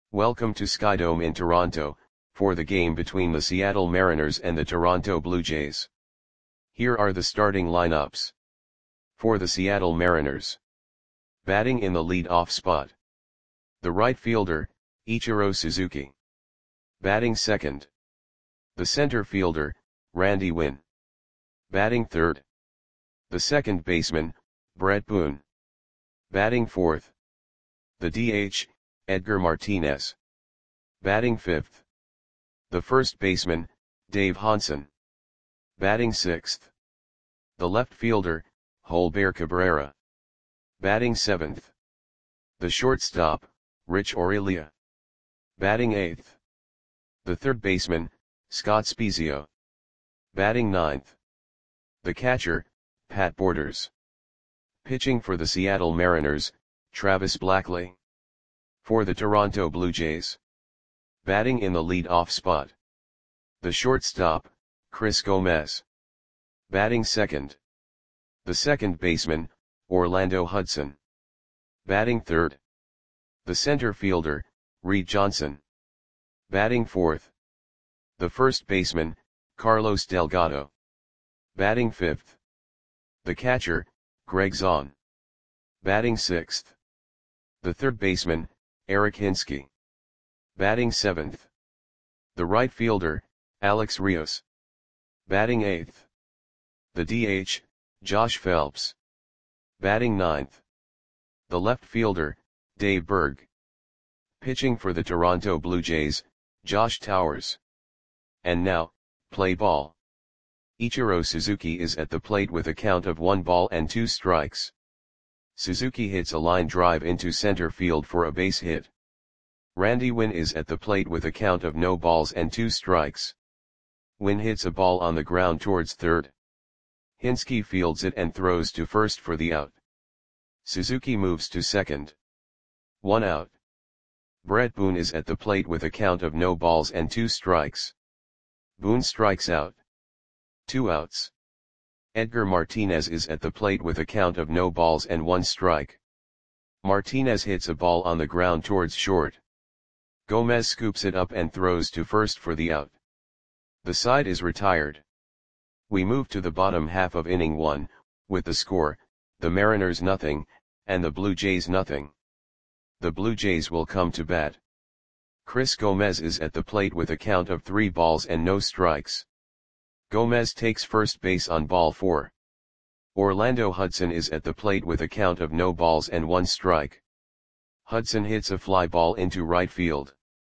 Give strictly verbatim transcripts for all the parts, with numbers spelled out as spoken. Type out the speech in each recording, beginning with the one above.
Welcome to Skydome in Toronto, for the game between the Seattle Mariners and the Toronto Blue Jays. Here are the starting lineups. For the Seattle Mariners. Batting in the lead-off spot. The right fielder, Ichiro Suzuki. Batting second. The center fielder, Randy Winn. Batting third. The second baseman, Brett Boone. Batting fourth. The D H, Edgar Martinez. Batting fifth. The first baseman, Dave Honson. Batting sixth. The left fielder, Holber Cabrera. Batting seventh. The shortstop, Rich Aurelia. Batting eighth. The third baseman, Scott Spiezio. Batting ninth. The catcher, Pat Borders. Pitching for the Seattle Mariners, Travis Blackley. For the Toronto Blue Jays. Batting in the lead-off spot. The shortstop, Chris Gomez. Batting second. The second baseman, Orlando Hudson. Batting third. The center fielder, Reed Johnson. Batting fourth. The first baseman, Carlos Delgado. Batting fifth. The catcher, Greg Zahn. Batting sixth. The third baseman, Eric Hinske. Batting seventh. The right fielder, Alex Rios. Batting eighth. The D H, Josh Phelps. Batting ninth. The left fielder, Dave Berg. Pitching for the Toronto Blue Jays, Josh Towers. And now, play ball. Ichiro Suzuki is at the plate with a count of one ball and two strikes. Suzuki hits a line drive into center field for a base hit. Randy Winn is at the plate with a count of no balls and two strikes. Winn hits a ball on the ground towards third. Hinske fields it and throws to first for the out. Suzuki moves to second. One out. Brett Boone is at the plate with a count of no balls and two strikes. Boone strikes out. Two outs. Edgar Martinez is at the plate with a count of no balls and one strike. Martinez hits a ball on the ground towards short. Gomez scoops it up and throws to first for the out. The side is retired. We move to the bottom half of inning one, with the score, the Mariners nothing, and the Blue Jays nothing. The Blue Jays will come to bat. Chris Gomez is at the plate with a count of three balls and no strikes. Gomez takes first base on ball four. Orlando Hudson is at the plate with a count of no balls and one strike. Hudson hits a fly ball into right field.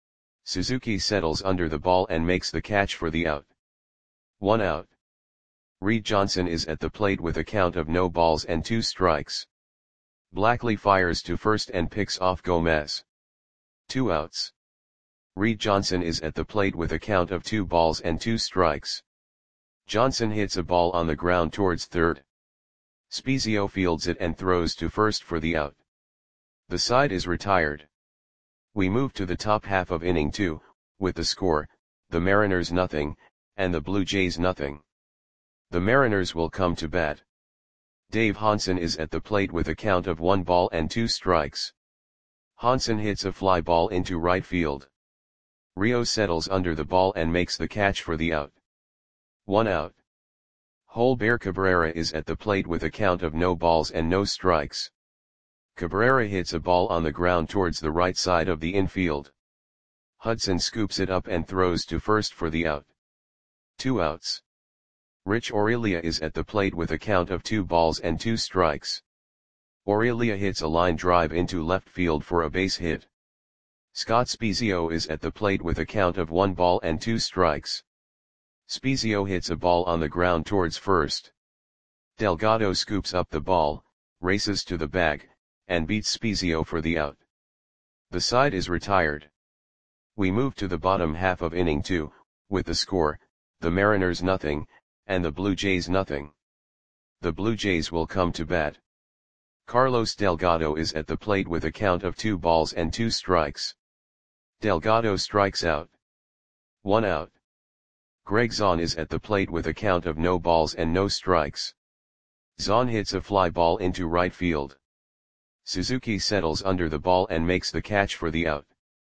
Suzuki settles under the ball and makes the catch for the out. One out. Reed Johnson is at the plate with a count of no balls and two strikes. Blackley fires to first and picks off Gomez. Two outs. Reed Johnson is at the plate with a count of two balls and two strikes. Johnson hits a ball on the ground towards third. Spiezio fields it and throws to first for the out. The side is retired. We move to the top half of inning two, with the score, the Mariners nothing, and the Blue Jays nothing. The Mariners will come to bat. Dave Honson is at the plate with a count of one ball and two strikes. Honson hits a fly ball into right field. Rio settles under the ball and makes the catch for the out. One out. Holber Cabrera is at the plate with a count of no balls and no strikes. Cabrera hits a ball on the ground towards the right side of the infield. Hudson scoops it up and throws to first for the out. Two outs. Rich Aurelia is at the plate with a count of two balls and two strikes. Aurelia hits a line drive into left field for a base hit. Scott Spiezio is at the plate with a count of one ball and two strikes. Spiezio hits a ball on the ground towards first. Delgado scoops up the ball, races to the bag, and beats Spiezio for the out. The side is retired. We move to the bottom half of inning two, with the score, the Mariners nothing, and the Blue Jays nothing. The Blue Jays will come to bat. Carlos Delgado is at the plate with a count of two balls and two strikes. Delgado strikes out. One out. Greg Zahn is at the plate with a count of no balls and no strikes. Zahn hits a fly ball into right field. Suzuki settles under the ball and makes the catch for the out.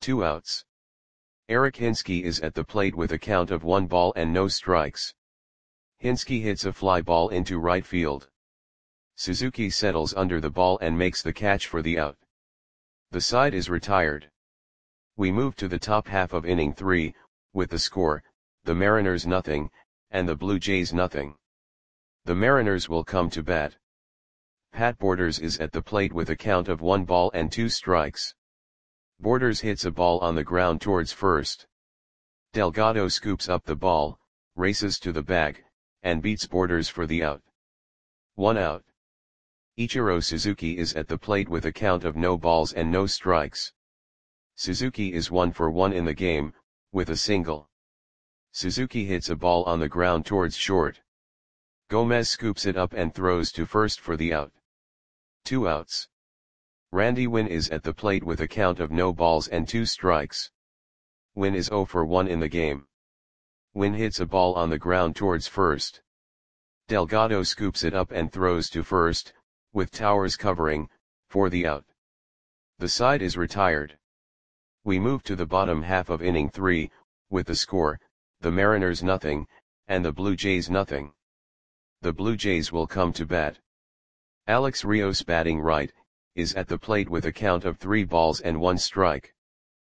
Two outs. Eric Hinske is at the plate with a count of one ball and no strikes. Hinske hits a fly ball into right field. Suzuki settles under the ball and makes the catch for the out. The side is retired. We move to the top half of inning three, with the score, the Mariners nothing, and the Blue Jays nothing. The Mariners will come to bat. Pat Borders is at the plate with a count of one ball and two strikes. Borders hits a ball on the ground towards first. Delgado scoops up the ball, races to the bag, and beats Borders for the out. One out. Ichiro Suzuki is at the plate with a count of no balls and no strikes. Suzuki is one for one in the game, with a single. Suzuki hits a ball on the ground towards short. Gomez scoops it up and throws to first for the out. Two outs. Randy Winn is at the plate with a count of no balls and two strikes. Winn is zero for one in the game. Winn hits a ball on the ground towards first. Delgado scoops it up and throws to first, with Towers covering, for the out. The side is retired. We move to the bottom half of inning three, with the score, the Mariners nothing, and the Blue Jays nothing. The Blue Jays will come to bat. Alex Rios, batting right, is at the plate with a count of three balls and one strike.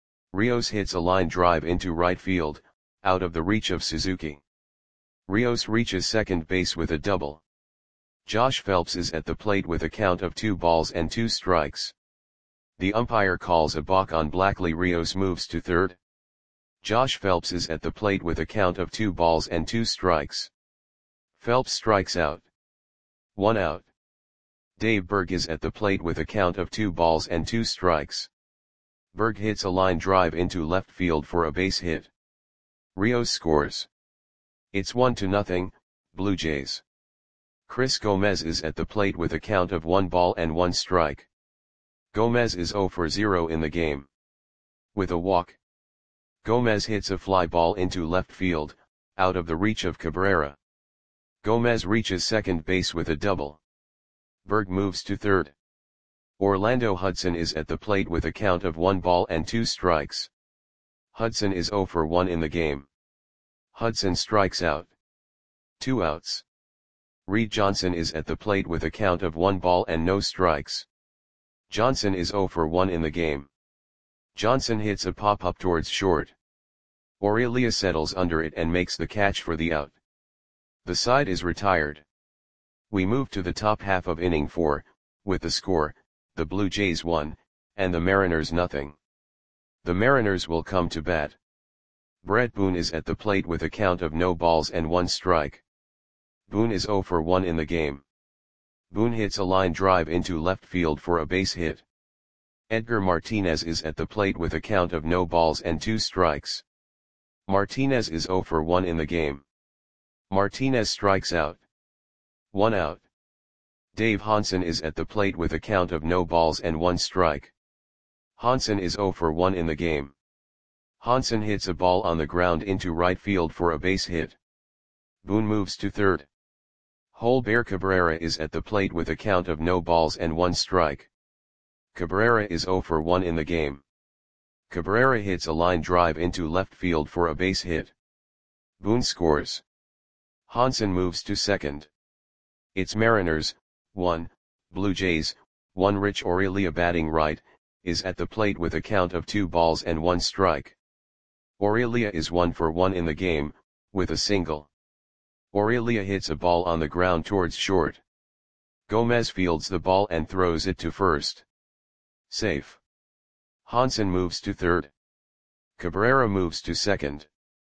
Rios hits a line drive into right field, out of the reach of Suzuki. Rios reaches second base with a double. Josh Phelps is at the plate with a count of two balls and two strikes. The umpire calls a balk on Blackley. Rios moves to third. Josh Phelps is at the plate with a count of two balls and two strikes. Phelps strikes out. One out. Dave Berg is at the plate with a count of two balls and two strikes. Berg hits a line drive into left field for a base hit. Rios scores. It's one to nothing, Blue Jays. Chris Gomez is at the plate with a count of one ball and one strike. Gomez is zero for zero in the game. With a walk, Gomez hits a fly ball into left field, out of the reach of Cabrera. Gomez reaches second base with a double. Berg moves to third. Orlando Hudson is at the plate with a count of one ball and two strikes. Hudson is zero for one in the game. Hudson strikes out. Two outs. Reed Johnson is at the plate with a count of one ball and no strikes. Johnson is zero for one in the game. Johnson hits a pop-up towards short. Aurelia settles under it and makes the catch for the out. The side is retired. We move to the top half of inning four, with the score, the Blue Jays one, and the Mariners nothing. The Mariners will come to bat. Brett Boone is at the plate with a count of no balls and one strike. Boone is zero for one in the game. Boone hits a line drive into left field for a base hit. Edgar Martinez is at the plate with a count of no balls and two strikes. Martinez is zero for one in the game. Martinez strikes out. One out. Dave Hansen is at the plate with a count of no balls and one strike. Hansen is zero for one in the game. Hansen hits a ball on the ground into right field for a base hit. Boone moves to third. Holber Cabrera is at the plate with a count of no balls and one strike. Cabrera is zero for one in the game. Cabrera hits a line drive into left field for a base hit. Boone scores. Hansen moves to second. It's Mariners, one, Blue Jays, one. Rich Aurelia, batting right, is at the plate with a count of two balls and one strike. Aurelia is one for one in the game, with a single. Aurelia hits a ball on the ground towards short. Gomez fields the ball and throws it to first. Safe. Hansen moves to third. Cabrera moves to second.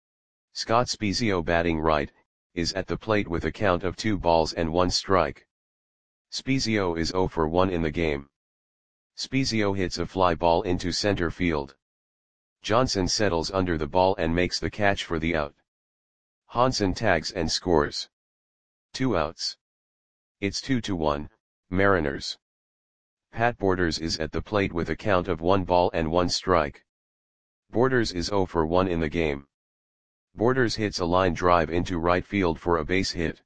Scott Spiezio, batting right, is at the plate with a count of two balls and one strike. Spiezio is zero for one in the game. Spiezio hits a fly ball into center field. Johnson settles under the ball and makes the catch for the out. Hansen tags and scores. Two outs. It's two to one, Mariners. Pat Borders is at the plate with a count of one ball and one strike. Borders is zero for one in the game. Borders hits a line drive into right field for a base hit.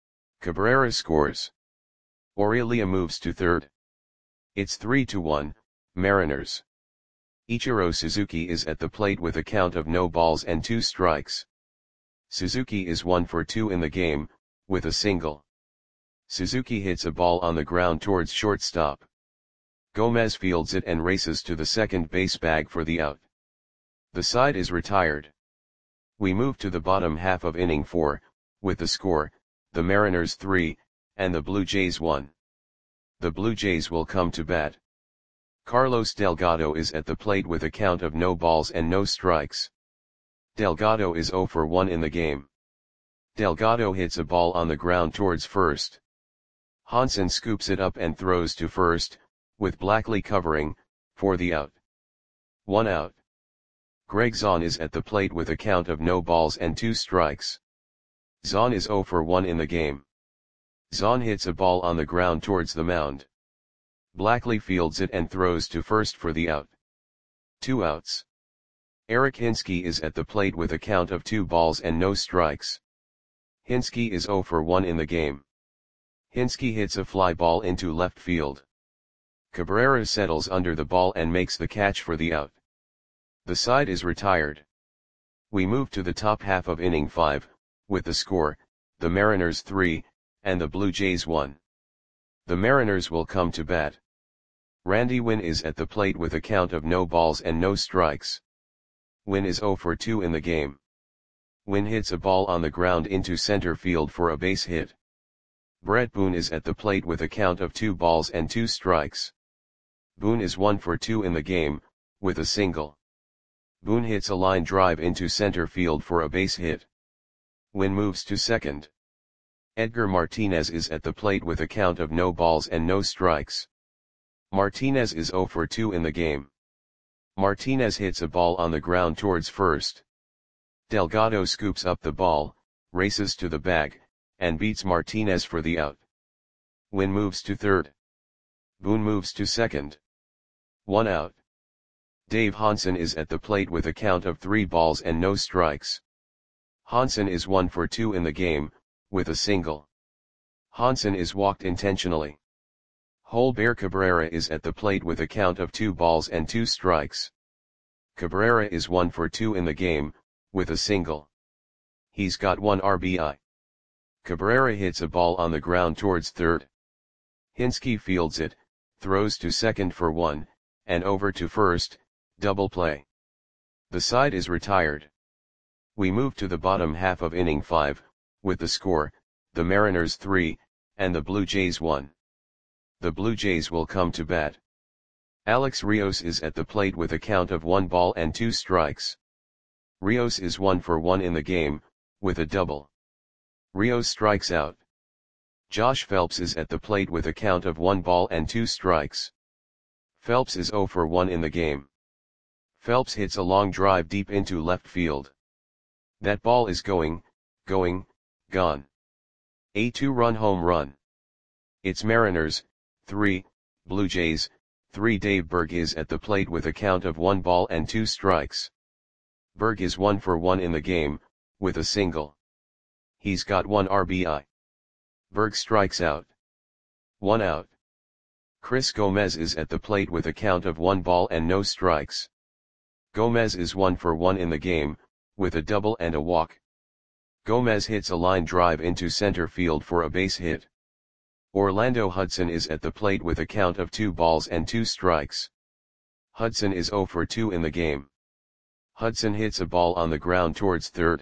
Cabrera scores. Aurelia moves to third. It's three to one, Mariners. Ichiro Suzuki is at the plate with a count of no balls and two strikes. Suzuki is one for two in the game, with a single. Suzuki hits a ball on the ground towards shortstop. Gomez fields it and races to the second base bag for the out. The side is retired. We move to the bottom half of inning four, with the score, the Mariners three, and the Blue Jays one. The Blue Jays will come to bat. Carlos Delgado is at the plate with a count of no balls and no strikes. Delgado is zero for one in the game. Delgado hits a ball on the ground towards first. Hansen scoops it up and throws to first, with Blackley covering, for the out. One out. Greg Zaun is at the plate with a count of no balls and two strikes. Zaun is zero for one in the game. Zaun hits a ball on the ground towards the mound. Blackley fields it and throws to first for the out. Two outs. Eric Hinske is at the plate with a count of two balls and no strikes. Hinske is zero for one in the game. Hinske hits a fly ball into left field. Cabrera settles under the ball and makes the catch for the out. The side is retired. We move to the top half of inning five, with the score, the Mariners three, and the Blue Jays one. The Mariners will come to bat. Randy Winn is at the plate with a count of no balls and no strikes. Winn is zero for two in the game. Winn hits a ball on the ground into center field for a base hit. Brett Boone is at the plate with a count of two balls and two strikes. Boone is one for two in the game, with a single. Boone hits a line drive into center field for a base hit. Winn moves to second. Edgar Martinez is at the plate with a count of no balls and no strikes. Martinez is zero for two in the game. Martinez hits a ball on the ground towards first. Delgado scoops up the ball, races to the bag, and beats Martinez for the out. Winn moves to third. Boone moves to second. One out. Dave Hansen is at the plate with a count of three balls and no strikes. Hansen is one for two in the game, with a single. Hansen is walked intentionally. Holber Cabrera is at the plate with a count of two balls and two strikes. Cabrera is one for two in the game, with a single. He's got one R B I. Cabrera hits a ball on the ground towards third. Hinske fields it, throws to second for one, and over to first, double play. The side is retired. We move to the bottom half of inning five, with the score, the Mariners three, and the Blue Jays one. The Blue Jays will come to bat. Alex Rios is at the plate with a count of one ball and two strikes. Rios is one for one in the game, with a double. Rios strikes out. Josh Phelps is at the plate with a count of one ball and two strikes. Phelps is zero for one in the game. Phelps hits a long drive deep into left field. That ball is going, going, gone. A two-run home run. It's Mariners, three, Blue Jays, three. Dave Berg is at the plate with a count of one ball and two strikes. Berg is one for one in the game, with a single. He's got one R B I. Berg strikes out. One out. Chris Gomez is at the plate with a count of one ball and no strikes. Gomez is one for one in the game, with a double and a walk. Gomez hits a line drive into center field for a base hit. Orlando Hudson is at the plate with a count of two balls and two strikes. Hudson is zero for two in the game. Hudson hits a ball on the ground towards third.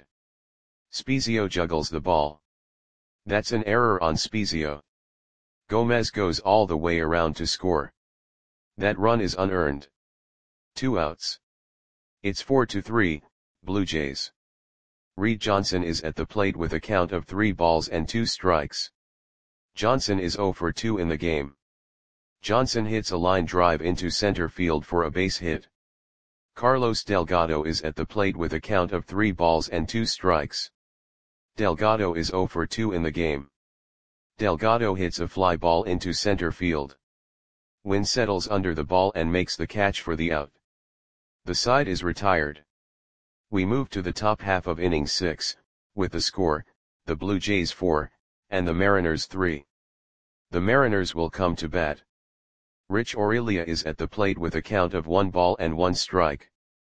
Spezio juggles the ball. That's an error on Spezio. Gomez goes all the way around to score. That run is unearned. Two outs. It's four to three, Blue Jays. Reed Johnson is at the plate with a count of three balls and two strikes. Johnson is zero for two in the game. Johnson hits a line drive into center field for a base hit. Carlos Delgado is at the plate with a count of three balls and two strikes. Delgado is zero for two in the game. Delgado hits a fly ball into center field. Winn settles under the ball and makes the catch for the out. The side is retired. We move to the top half of inning six, with the score, the Blue Jays four, and the Mariners three. The Mariners will come to bat. Rich Aurelia is at the plate with a count of one ball and one strike.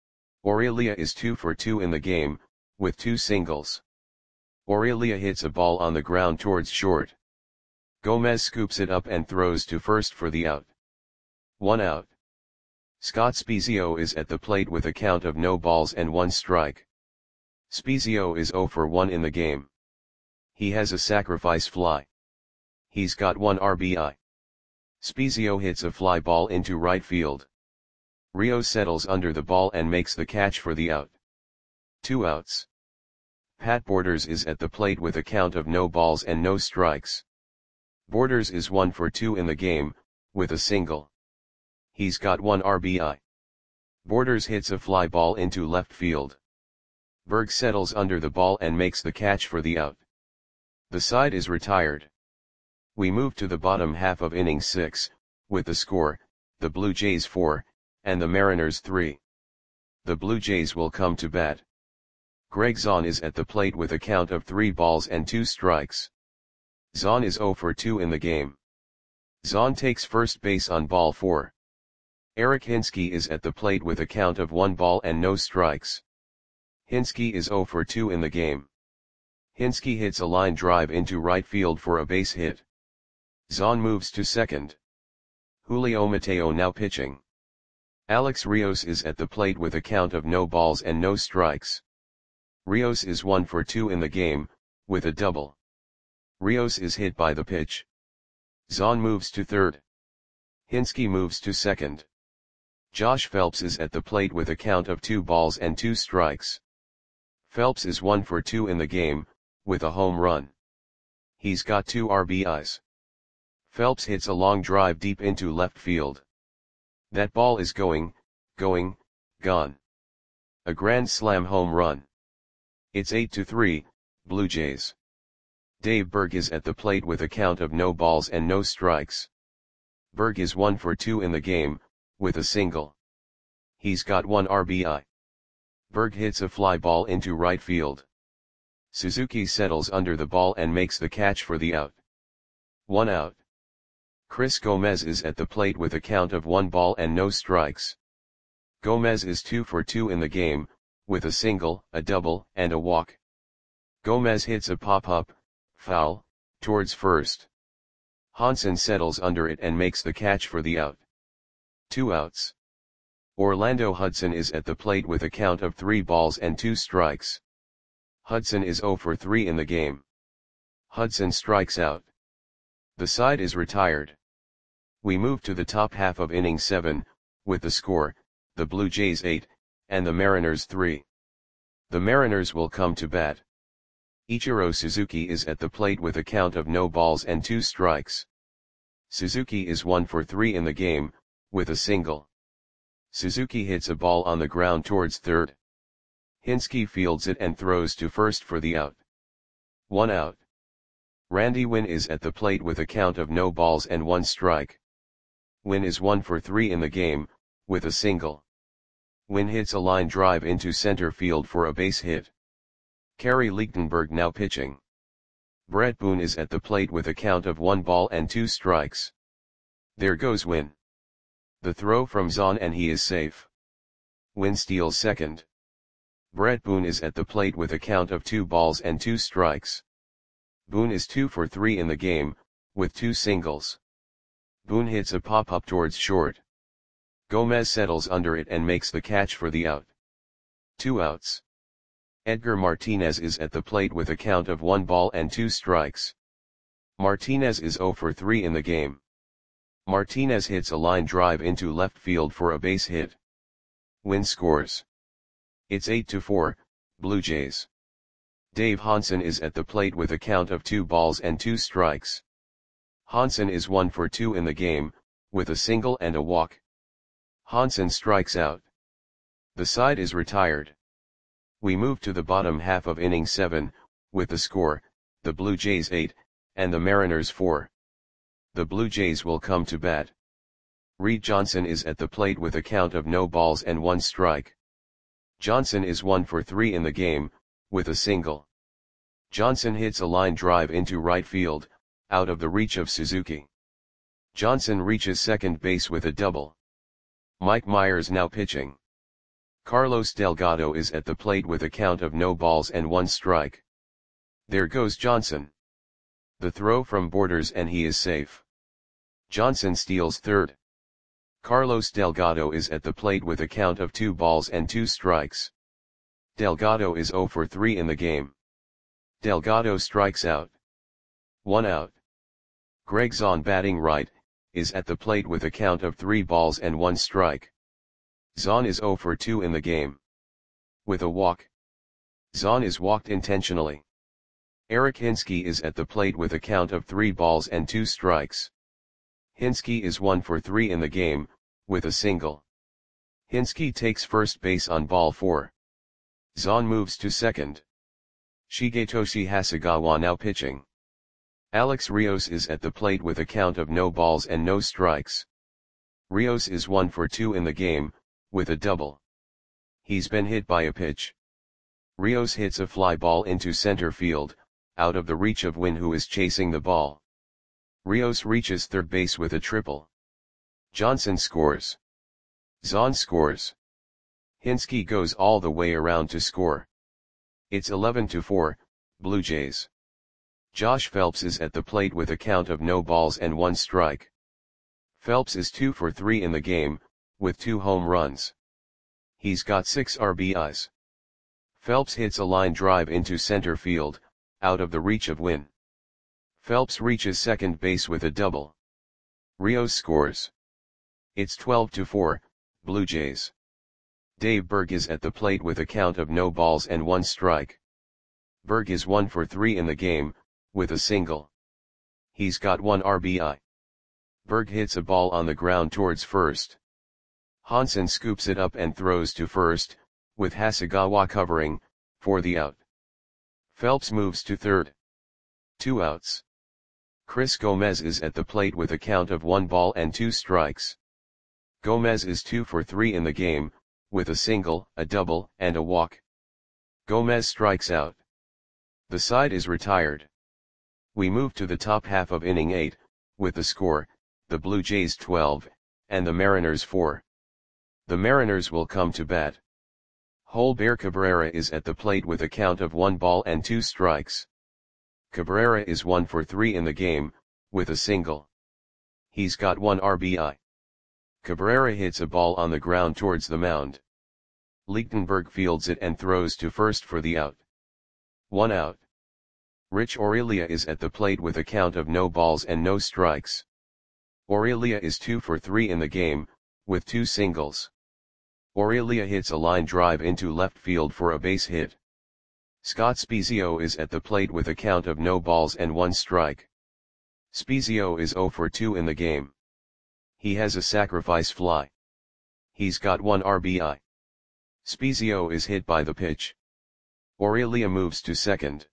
Aurelia is two for two in the game, with two singles. Aurelia hits a ball on the ground towards short. Gomez scoops it up and throws to first for the out. One out. Scott Spiezio is at the plate with a count of no balls and one strike. Spiezio is zero for one in the game. He has a sacrifice fly. He's got one R B I. Spiezio hits a fly ball into right field. Rios settles under the ball and makes the catch for the out. Two outs. Pat Borders is at the plate with a count of no balls and no strikes. Borders is one for two in the game, with a single. He's got one R B I. Borders hits a fly ball into left field. Berg settles under the ball and makes the catch for the out. The side is retired. We move to the bottom half of inning six, with the score, the Blue Jays four, and the Mariners three. The Blue Jays will come to bat. Greg Zahn is at the plate with a count of three balls and two strikes. Zahn is zero for two in the game. Zahn takes first base on ball four. Eric Hinske is at the plate with a count of one ball and no strikes. Hinske is zero for two in the game. Hinske hits a line drive into right field for a base hit. Zahn moves to second. Julio Mateo now pitching. Alex Rios is at the plate with a count of no balls and no strikes. Rios is one for two in the game, with a double. Rios is hit by the pitch. Zahn moves to third. Hinske moves to second. Josh Phelps is at the plate with a count of two balls and two strikes. Phelps is one for two in the game, with a home run. He's got two R B Is. Phelps hits a long drive deep into left field. That ball is going, going, gone. A grand slam home run. It's eight to three, Blue Jays. Dave Berg is at the plate with a count of no balls and no strikes. Berg is one for two in the game, with a single. He's got one R B I. Berg hits a fly ball into right field. Suzuki settles under the ball and makes the catch for the out. One out. Chris Gomez is at the plate with a count of one ball and no strikes. Gomez is two for two in the game, with a single, a double, and a walk. Gomez hits a pop-up, foul, towards first. Hansen settles under it and makes the catch for the out. Two outs. Orlando Hudson is at the plate with a count of three balls and two strikes. Hudson is zero for three in the game. Hudson strikes out. The side is retired. We move to the top half of inning seven, with the score, the Blue Jays eight, and the Mariners three. The Mariners will come to bat. Ichiro Suzuki is at the plate with a count of no balls and two strikes. Suzuki is one for three in the game, with a single. Suzuki hits a ball on the ground towards third. Hinske fields it and throws to first for the out. One out. Randy Winn is at the plate with a count of no balls and one strike. Winn is one for three in the game, with a single. Winn hits a line drive into center field for a base hit. Kerry Lichtenberg now pitching. Brett Boone is at the plate with a count of one ball and two strikes. There goes Winn. The throw from Zahn and he is safe. Winn steals second. Brett Boone is at the plate with a count of two balls and two strikes. Boone is two for three in the game, with two singles. Boone hits a pop-up towards short. Gomez settles under it and makes the catch for the out. Two outs. Edgar Martinez is at the plate with a count of one ball and two strikes. Martinez is zero for three in the game. Martinez hits a line drive into left field for a base hit. Winn scores. It's eight to four, Blue Jays. Dave Hansen is at the plate with a count of two balls and two strikes. Hansen is one for two in the game, with a single and a walk. Hansen strikes out. The side is retired. We move to the bottom half of inning seven, with the score, the Blue Jays eight, and the Mariners four. The Blue Jays will come to bat. Reed Johnson is at the plate with a count of no balls and one strike. Johnson is one for three in the game, with a single. Johnson hits a line drive into right field, out of the reach of Suzuki. Johnson reaches second base with a double. Mike Myers now pitching. Carlos Delgado is at the plate with a count of no balls and one strike. There goes Johnson. The throw from Borders and he is safe. Johnson steals third. Carlos Delgado is at the plate with a count of two balls and two strikes. Delgado is zero for three in the game. Delgado strikes out. One out. Greg Zaun batting right, is at the plate with a count of three balls and one strike. Zaun is zero for two in the game. With a walk. Zaun is walked intentionally. Eric Hinske is at the plate with a count of three balls and two strikes. Hinske is one for three in the game, with a single. Hinske takes first base on ball four. Zaun moves to second. Shigetoshi Hasegawa now pitching. Alex Rios is at the plate with a count of no balls and no strikes. Rios is one for two in the game, with a double. He's been hit by a pitch. Rios hits a fly ball into center field, out of the reach of Wynn, who is chasing the ball. Rios reaches third base with a triple. Johnson scores. Zaun scores. Hinske goes all the way around to score. It's eleven to four, Blue Jays. Josh Phelps is at the plate with a count of no balls and one strike. Phelps is two for three in the game, with two home runs. He's got six R B Is. Phelps hits a line drive into center field, out of the reach of Wynn. Phelps reaches second base with a double. Rios scores. It's twelve to four, Blue Jays. Dave Berg is at the plate with a count of no balls and one strike. Berg is one for three in the game, with a single. He's got one R B I. Berg hits a ball on the ground towards first. Hansen scoops it up and throws to first, with Hasegawa covering, for the out. Phelps moves to third. Two outs. Chris Gomez is at the plate with a count of one ball and two strikes. Gomez is two for three in the game, with a single, a double, and a walk. Gomez strikes out. The side is retired. We move to the top half of inning eight, with the score, the Blue Jays twelve, and the Mariners four. The Mariners will come to bat. Holber Cabrera is at the plate with a count of one ball and two strikes. Cabrera is one for three in the game, with a single. He's got one R B I. Cabrera hits a ball on the ground towards the mound. Lichtenberg fields it and throws to first for the out. One out. Rich Aurelia is at the plate with a count of no balls and no strikes. Aurelia is two for three in the game, with two singles. Aurelia hits a line drive into left field for a base hit. Scott Spiezio is at the plate with a count of no balls and one strike. Spiezio is zero for two in the game. He has a sacrifice fly. He's got one R B I. Spiezio is hit by the pitch. Aurelia moves to second.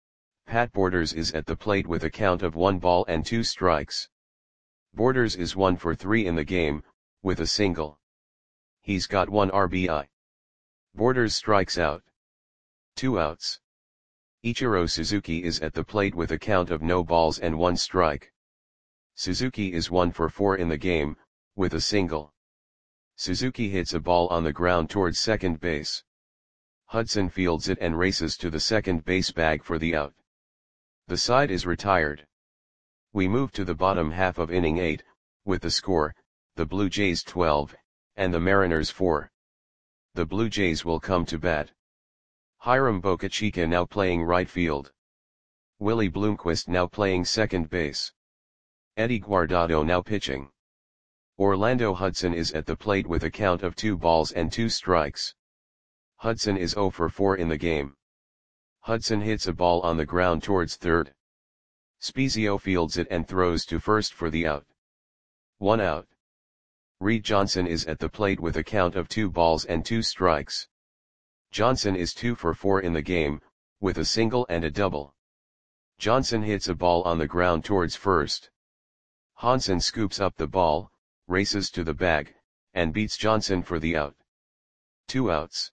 Pat Borders is at the plate with a count of one ball and two strikes. Borders is one for three in the game, with a single. He's got one R B I. Borders strikes out. Two outs. Ichiro Suzuki is at the plate with a count of no balls and one strike. Suzuki is one for four in the game, with a single. Suzuki hits a ball on the ground towards second base. Hudson fields it and races to the second base bag for the out. The side is retired. We move to the bottom half of inning eight, with the score, the Blue Jays twelve, and the Mariners four. The Blue Jays will come to bat. Hiram Bocachica now playing right field. Willie Bloomquist now playing second base. Eddie Guardado now pitching. Orlando Hudson is at the plate with a count of two balls and two strikes. Hudson is zero for four in the game. Hudson hits a ball on the ground towards third. Spiezio fields it and throws to first for the out. One out. Reed Johnson is at the plate with a count of two balls and two strikes. Johnson is two for four in the game, with a single and a double. Johnson hits a ball on the ground towards first. Hansen scoops up the ball, races to the bag, and beats Johnson for the out. Two outs.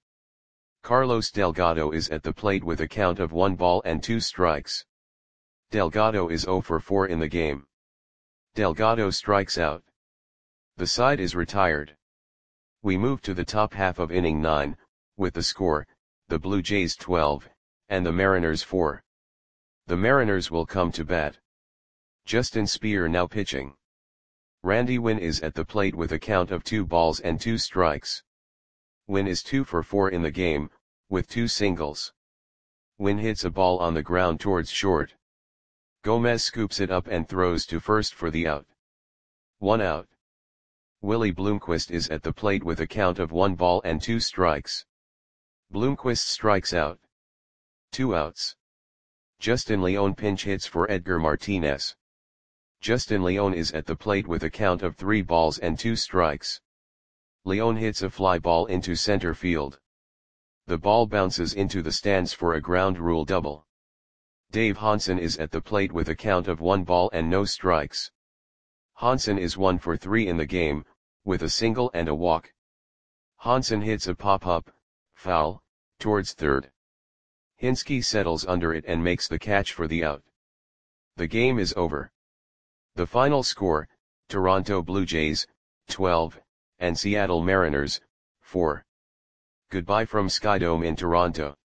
Carlos Delgado is at the plate with a count of one ball and two strikes. Delgado is zero for four in the game. Delgado strikes out. The side is retired. We move to the top half of inning nine, with the score, the Blue Jays twelve, and the Mariners four. The Mariners will come to bat. Justin Speer now pitching. Randy Winn is at the plate with a count of two balls and two strikes. Winn is two for four in the game, with two singles. Winn hits a ball on the ground towards short. Gomez scoops it up and throws to first for the out. One out. Willie Bloomquist is at the plate with a count of one ball and two strikes. Bloomquist strikes out. Two outs. Justin Leone pinch hits for Edgar Martinez. Justin Leone is at the plate with a count of three balls and two strikes. Leone hits a fly ball into center field. The ball bounces into the stands for a ground rule double. Dave Hansen is at the plate with a count of one ball and no strikes. Hansen is one for three in the game, with a single and a walk. Hansen hits a pop-up, foul, towards third. Hinske settles under it and makes the catch for the out. The game is over. The final score, Toronto Blue Jays, twelve, and Seattle Mariners, four. Goodbye from Skydome in Toronto.